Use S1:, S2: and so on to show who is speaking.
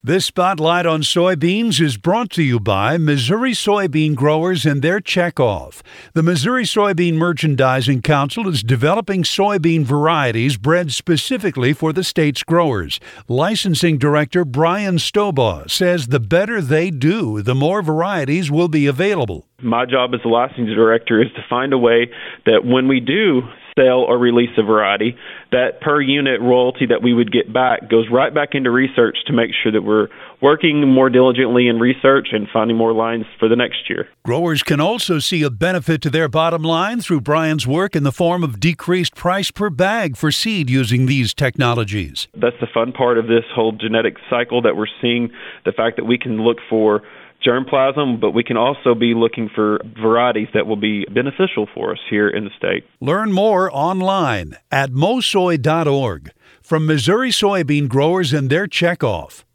S1: This spotlight on soybeans is brought to you by Missouri soybean growers and their checkoff. The Missouri Soybean Merchandising Council is developing soybean varieties bred specifically for the state's growers. Licensing Director Brian Stobaugh says the better they do, the more varieties will be available.
S2: My job as the licensing director is to find a way that when we do sell or release a variety, that per unit royalty that we would get back goes right back into research to make sure that we're working more diligently in research and finding more lines for the next year.
S1: Growers can also see a benefit to their bottom line through Brian's work in the form of decreased price per bag for seed using these technologies.
S2: That's the fun part of this whole genetic cycle that we're seeing, the fact that we can look for germplasm, but we can also be looking for varieties that will be beneficial for us here in the state.
S1: Learn more online at mosoy.org. From Missouri soybean growers and their checkoff,